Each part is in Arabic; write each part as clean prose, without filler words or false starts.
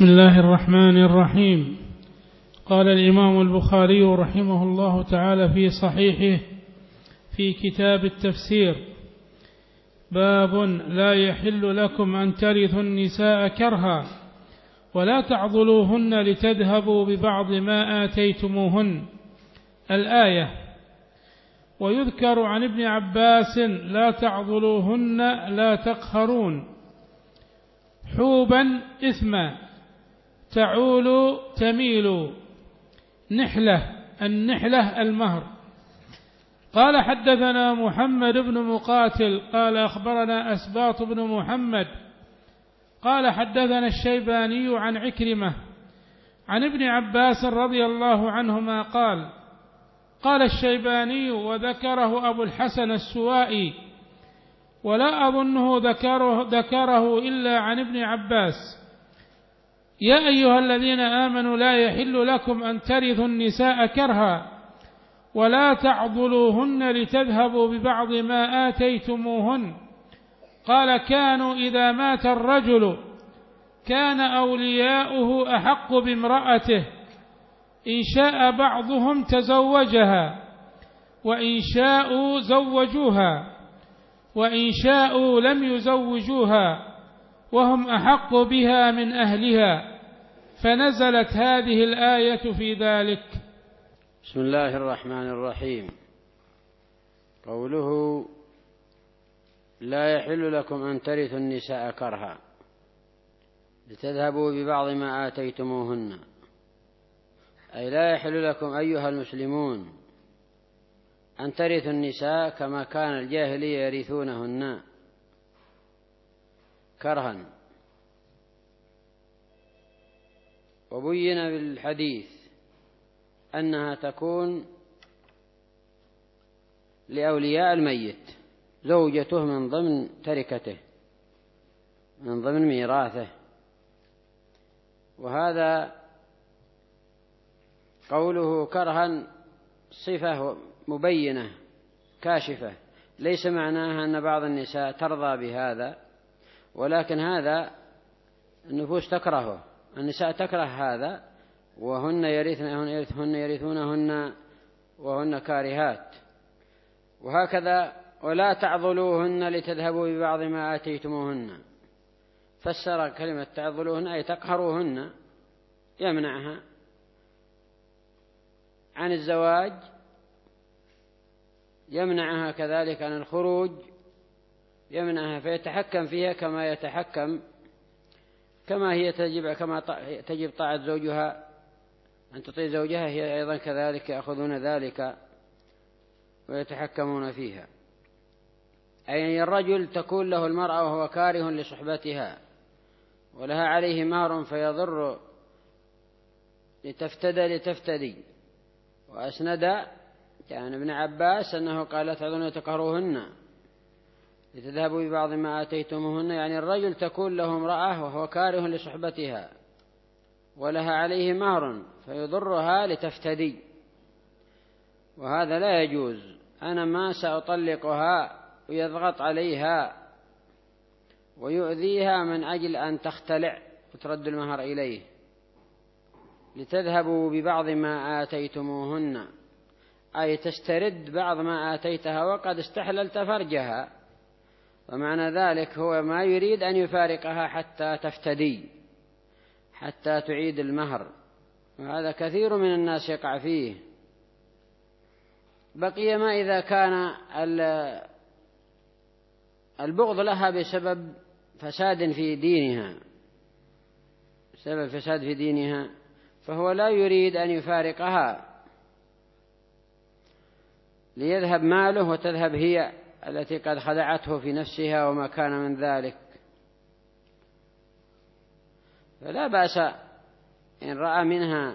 بسم الله الرحمن الرحيم. قال الإمام البخاري رحمه الله تعالى في صحيحه في كتاب التفسير: باب لا يحل لكم أن ترثوا النساء كرها ولا تعضلوهن لتذهبوا ببعض ما آتيتموهن. الآية. ويذكر عن ابن عباس: لا تعضلوهن لا تقهرون. حوبا إثما، تعول تميل. نحلة، النحلة المهر. قال حدثنا محمد بن مقاتل قال أخبرنا أسباط بن محمد قال حدثنا الشيباني عن عكرمة عن ابن عباس رضي الله عنهما قال الشيباني وذكره أبو الحسن السوائي ولا أظنه ذكره إلا عن ابن عباس: يا أيها الذين آمنوا لا يحل لكم أن ترثوا النساء كرها ولا تعضلوهن لتذهبوا ببعض ما آتيتموهن. قال: كانوا إذا مات الرجل كان أولياؤه أحق بامرأته، إن شاء بعضهم تزوجها وإن شاءوا زوجوها وإن شاءوا لم يزوجوها وهم أحق بها من أهلها، فنزلت هذه الآية في ذلك. بسم الله الرحمن الرحيم. قوله: لا يحل لكم أن ترثوا النساء كرها لتذهبوا ببعض ما آتيتموهن، أي لا يحل لكم أيها المسلمون أن ترثوا النساء كما كان الجاهلية يرثونهن كرها. وبين بالحديث أنها تكون لأولياء الميت، زوجته من ضمن تركته، من ضمن ميراثه. وهذا قوله كرها صفة مبينة كاشفة، ليس معناها أن بعض النساء ترضى بهذا، ولكن هذا النفوس تكرهه، النساء تكره هذا، وهن يرثونهن وهن كارهات. وهكذا: ولا تعضلوهن لتذهبوا ببعض ما آتيتموهن، فسر كلمة تعضلوهن أي تقهروهن، يمنعها عن الزواج، يمنعها كذلك عن الخروج، يمنعها فيتحكم فيها كما هي تجب طاعة زوجها، أن تطيع زوجها، هي أيضا كذلك يأخذون ذلك ويتحكمون فيها. أي الرجل تكون له المرأة وهو كاره لصحبتها ولها عليه مهر فيضر لتفتدي. وأسند يعني ابن عباس أنه قال: لا تعضلوهن تقهروهن لتذهبوا ببعض ما آتيتموهن، يعني الرجل تكون له امرأة وهو كاره لصحبتها ولها عليه مهر فيضرها لتفتدي، وهذا لا يجوز. أنا ما سأطلقها ويضغط عليها ويؤذيها من أجل أن تختلع وترد المهر إليه. لتذهبوا ببعض ما آتيتموهن أي تسترد بعض ما آتيتها وقد استحللت فرجها، ومعنى ذلك هو ما يريد أن يفارقها حتى تفتدي، حتى تعيد المهر، وهذا كثير من الناس يقع فيه. بقي ما إذا كان البغض لها بسبب فساد في دينها، فهو لا يريد أن يفارقها ليذهب ماله وتذهب هي التي قد خدعته في نفسها وما كان من ذلك. فلا بأس إن رأى منها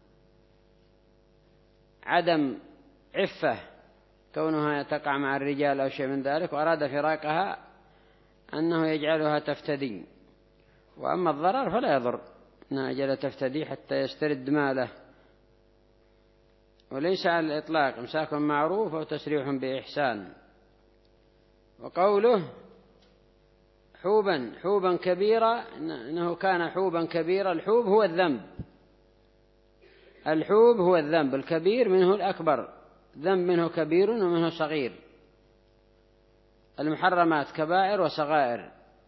عدم عفة كونها تقع مع الرجال أو شيء من ذلك وأراد فراقها أنه يجعلها تفتدي. وأما الضرر فلا يضر أن أجل تفتدي حتى يسترد ماله، وليس على الإطلاق: إمساك معروف وتسريح بإحسان. وقوله حوبا كبيرا، إنه كان حوبا كبيرا. الحوب هو الذنب، الحوب هو الذنب الكبير منه الأكبر، ذنب منه كبير ومنه صغير. المحرمات كبائر وصغائر.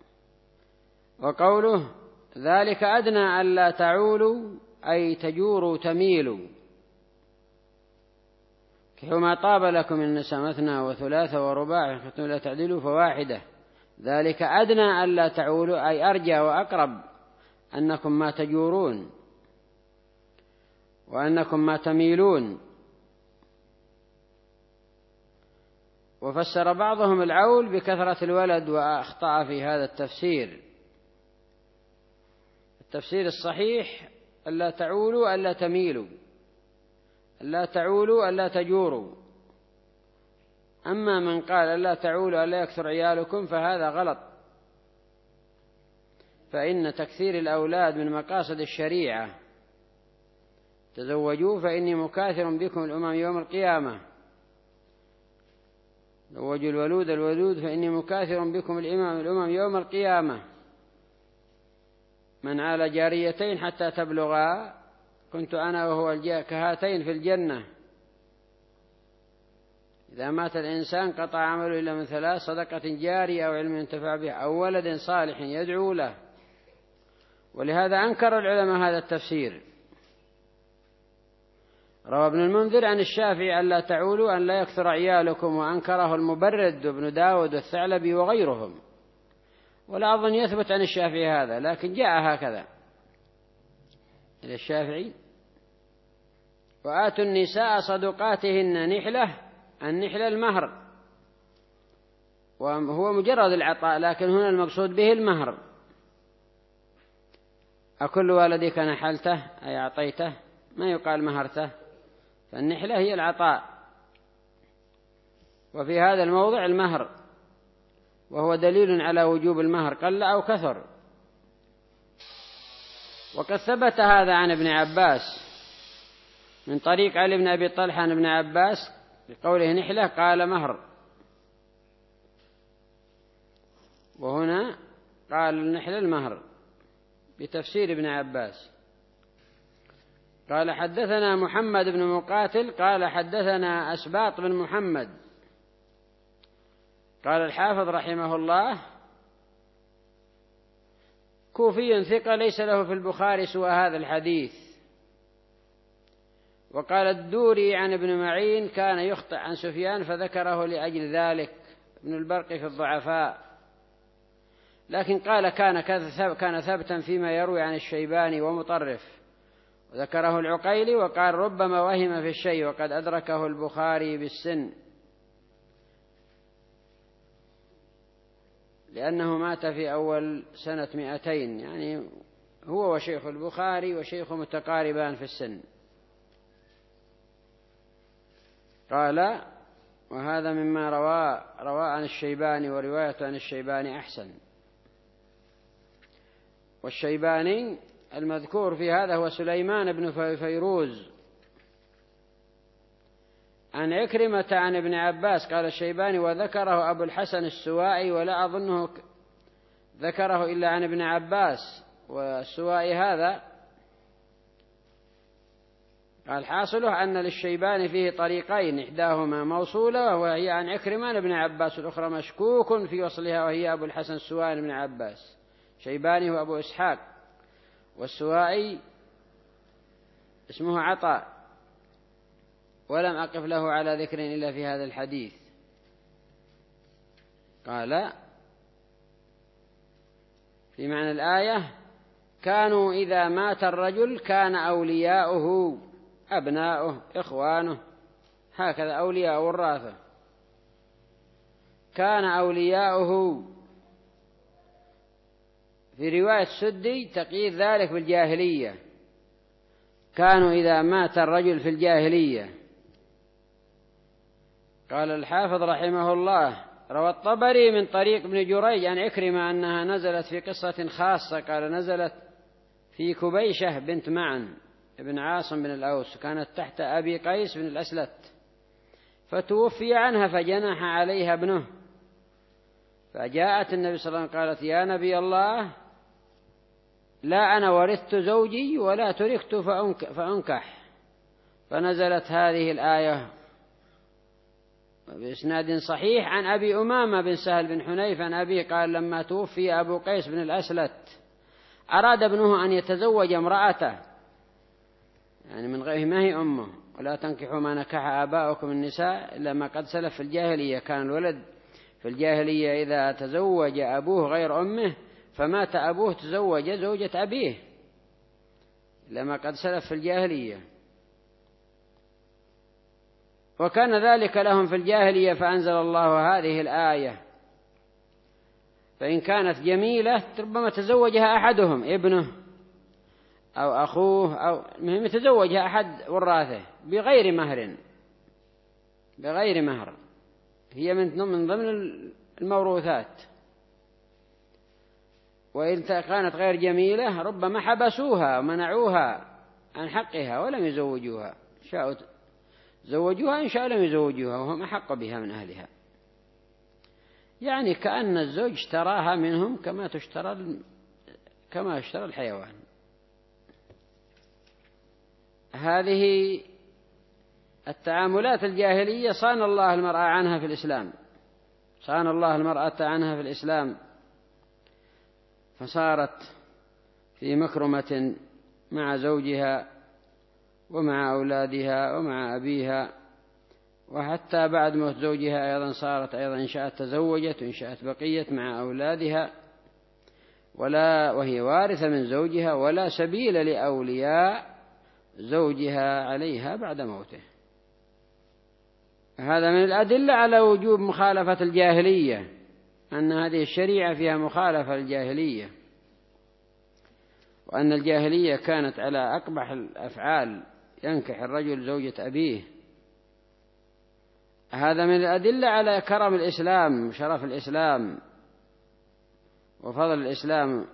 وقوله ذلك أدنى ألا تعولوا أي تجوروا تميلوا، كما طاب لكم النساء مثنى وثلاث ورباع فإن خفتم لا تعدلوا فواحدة. ذلك أدنى ألا تعولوا أي أرجى وأقرب أنكم ما تجورون وأنكم ما تميلون. وفسر بعضهم العول بكثرة الولد وأخطأ في هذا التفسير. التفسير الصحيح ألا تعولوا ألا تميلوا، ألا تعولوا ألا تجوروا. أما من قال ألا تعولوا ألا يكثر عيالكم فهذا غلط، فإن تكثير الأولاد من مقاصد الشريعة. تزوجوا فإني مكاثر بكم الأمم يوم القيامة. زوجوا الولود فإني مكاثر بكم الأمم يوم القيامة. من عال جاريتين حتى تبلغا كنت أنا وهو كهاتين في الجنة. إذا مات الإنسان قطع عمله إلا من ثلاث: صدقة جارية أو علم ينتفع به أو ولد صالح يدعو له. ولهذا أنكر العلماء هذا التفسير. روى ابن المنذر عن الشافعي ألا تعولوا أن لا يكثر عيالكم، وأنكره المبرد وابن داود والثعلبي وغيرهم. ولا أظن يثبت عن الشافعي هذا، لكن جاء هكذا إلى الشافعي: وآتوا النساء صدقاتهن نحلة. النحلة المهر، وهو مجرد العطاء، لكن هنا المقصود به المهر. أكل والدك نحلته أي أعطيته، ما يقال مهرته، فالنحلة هي العطاء. وفي هذا الموضع المهر، وهو دليل على وجوب المهر قل أو كثر. وقد ثبت هذا عن ابن عباس من طريق علي بن أبي طلحة عن ابن عباس بقوله نحلة قال مهر، وهنا قال النحلة المهر بتفسير ابن عباس. قال حدثنا محمد بن مقاتل قال حدثنا أسباط بن محمد. قال الحافظ رحمه الله: كوفي ثقة ليس له في البخاري سوى هذا الحديث. وقال الدوري عن ابن معين كان يخطئ عن سفيان فذكره لأجل ذلك. ابن البرق في الضعفاء، لكن قال كان ثبتا فيما يروي عن الشيباني ومطرف. وذكره العقيلي وقال ربما وهم في الشيء وقد أدركه البخاري بالسن، لأنه مات في أول سنة 200، يعني هو وشيخ البخاري وشيخ متقاربان في السن. قال: وهذا مما روى عن الشيباني، ورواية عن الشيباني أحسن. والشيباني المذكور في هذا هو سليمان بن فيروز عن عكرمة عن ابن عباس. قال الشيباني: وذكره أبو الحسن السوائي، ولا أظنه ذكره إلا عن ابن عباس. والسوائي هذا قال حاصله أن للشيباني فيه طريقين، إحداهما موصولة وهي عن عكرمة بن عباس، والأخرى مشكوك في وصلها وهي أبو الحسن السوائي بن عباس. شيباني هو أبو إسحاق، والسوائي اسمه عطاء، ولم أقف له على ذكر إلا في هذا الحديث. قال في معنى الآية: كانوا إذا مات الرجل كان أولياؤه أبناؤه إخوانه، هكذا أولياء وراثة. كان أولياؤه. في رواية سدي تقييد ذلك بالجاهلية، كانوا إذا مات الرجل في الجاهلية. قال الحافظ رحمه الله: روى الطبري من طريق ابن جريج عن عكرمة أنها نزلت في قصة خاصة. قال نزلت في كبيشة بنت معن ابن عاصم بن الأوس، كانت تحت أبي قيس بن الأسلت، فتوفي عنها فجنح عليها ابنه، فجاءت النبي صلى الله عليه وسلم قالت يا نبي الله لا أنا ورثت زوجي ولا تركت فأنكح، فنزلت هذه الآية بإسناد صحيح عن أبي أمامة بن سهل بن حنيف عن أبيه قال لما توفي أبو قيس بن الأسلت أراد ابنه أن يتزوج امرأته، يعني من غيره ما هي أمه، ولا تنكحوا ما نكح آباؤكم النساء إلا ما قد سلف في الجاهلية. كان الولد في الجاهلية إذا تزوج أبوه غير أمه فمات أبوه تزوج زوجة أبيه، إلا ما قد سلف في الجاهلية، وكان ذلك لهم في الجاهلية، فأنزل الله هذه الآية فإن كانت جميلة ربما تزوجها أحدهم ابنه أو أخوه أو مهم يتزوجها أحد وراثه بغير مهر، هي من ضمن الموروثات. وإن كانت غير جميلة ربما حبسوها ومنعوها عن حقها ولم يزوجوها، شاءوا زوجوها إن شاء لم يزوجوها وهم أحق بها من أهلها، يعني كأن الزوج اشتراها منهم كما اشترى الحيوان. هذه التعاملات الجاهلية صان الله المرأة عنها في الإسلام، صان الله المرأة عنها في الإسلام، فصارت في مكرمة مع زوجها ومع أولادها ومع أبيها، وحتى بعد موت زوجها أيضا صارت أيضا إن شاءت تزوجت وإن شاءت بقيت مع أولادها، وهي وارثة من زوجها ولا سبيل لأولياء زوجها عليها بعد موته. هذا من الأدلة على وجوب مخالفة الجاهلية، أن هذه الشريعة فيها مخالفة الجاهلية، وأن الجاهلية كانت على أقبح الأفعال، ينكح الرجل زوجة أبيه. هذا من الأدلة على كرم الإسلام وشرف الإسلام وفضل الإسلام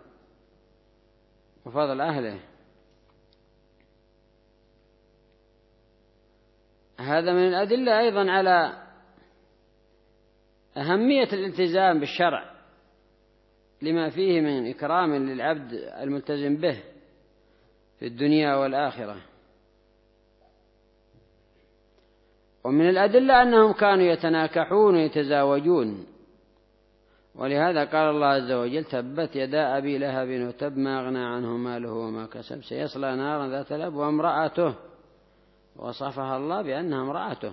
وفضل أهله. هذا من الأدلة أيضا على أهمية الالتزام بالشرع لما فيه من إكرام للعبد الملتزم به في الدنيا والآخرة. ومن الأدلة أنهم كانوا يتناكحون ويتزاوجون، ولهذا قال الله عز وجل تبت يدا أبي لهب وتب ما أغنى عنه ماله وما كسب سيصلى نارا ذات لهب وامرأته، وصفها الله بأنها امرأته.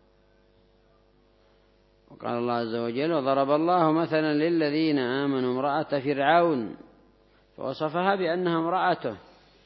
وقال الله عز وجل وضرب الله مثلا للذين آمنوا امرأة فرعون فوصفها بأنها امرأته.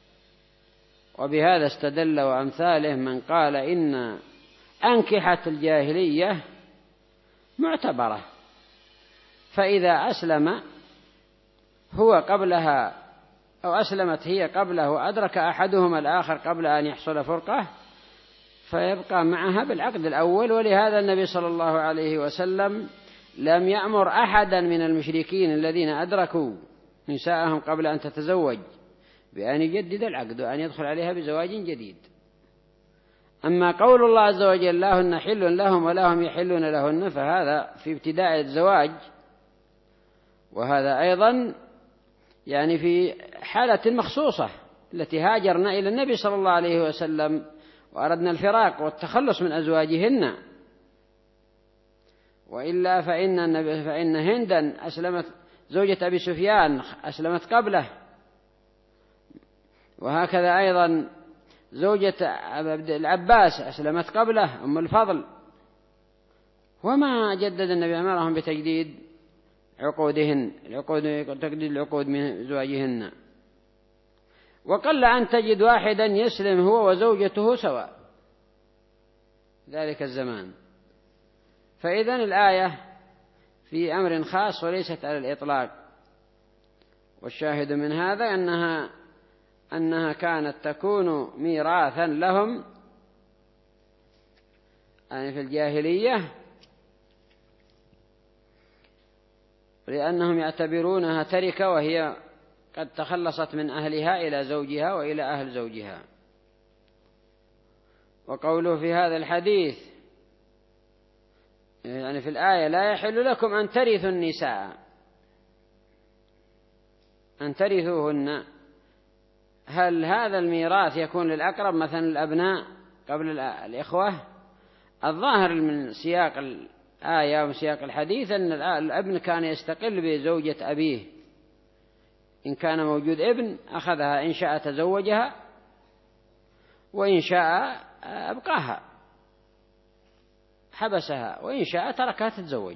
وبهذا استدل وأمثاله من قال إن أنكحة الجاهلية معتبرة، فإذا أسلم هو قبلها أو أسلمت هي قبله وأدرك أحدهما الآخر قبل أن يحصل فرقة فيبقى معها بالعقد الأول. ولهذا النبي صلى الله عليه وسلم لم يأمر أحدا من المشركين الذين أدركوا نساءهم قبل أن تتزوج بأن يجدد العقد وأن يدخل عليها بزواج جديد. أما قول الله عز وجل لهن حل لهم ولا هم يحلون لهن فهذا في ابتداء الزواج، وهذا أيضا يعني في حالة مخصوصة التي هاجرنا إلى النبي صلى الله عليه وسلم وأردنا الفراق والتخلص من أزواجهن، وإلا فإن هندا أسلمت زوجة أبي سفيان أسلمت قبله، وهكذا أيضا زوجة العباس أسلمت قبله أم الفضل، وما جدد النبي أمرهم بتجديد تجديد العقود من زواجهن. وقل أن تجد واحدا يسلم هو وزوجته سواء ذلك الزمان. فإذن الآية في أمر خاص وليست على الإطلاق، والشاهد من هذا أنها كانت تكون ميراثا لهم يعني في الجاهلية، لأنهم يعتبرونها تركة وهي قد تخلصت من أهلها إلى زوجها وإلى أهل زوجها. وقوله في هذا الحديث يعني في الآية لا يحل لكم أن ترثوا النساء، أن ترثوهن. هل هذا الميراث يكون للأقرب مثلا الأبناء قبل الإخوة؟ الظاهر من سياق الآية ومن سياق الحديث أن الابن كان يستقل بزوجة أبيه، إن كان موجود ابن أخذها، إن شاء تزوجها وإن شاء أبقاها حبسها، وإن شاء تركها تتزوج،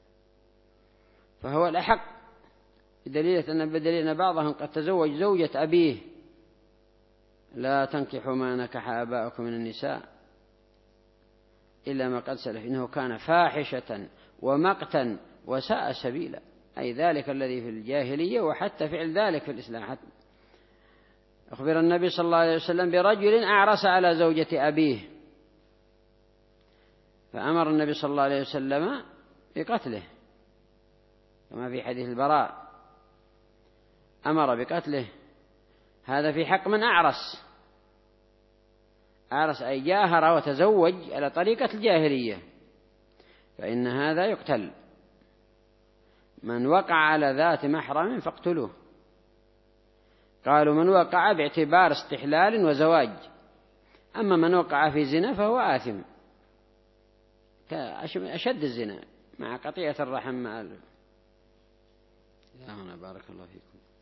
فهو الأحق، بدليل أن بعضهم قد تزوج زوجة أبيه. لا تنكحوا ما نكح آباؤكم من النساء إلا ما قد سلف إنه كان فاحشة ومقتا وساء سبيلا، أي ذلك الذي في الجاهلية، وحتى فعل ذلك في الإسلام. حتى أخبر النبي صلى الله عليه وسلم برجل أعرس على زوجة أبيه، فأمر النبي صلى الله عليه وسلم بقتله، كما في حديث البراء أمر بقتله. هذا في حق من أعرس أي جاهر وتزوج على طريقة الجاهلية، فإن هذا يقتل. من وقع على ذات محرم فاقتلوه. قالوا من وقع باعتبار استحلال وزواج، أما من وقع في زنا فهو آثم أشد الزنا مع قطيعة الرحم. هنا بارك الله فيكم.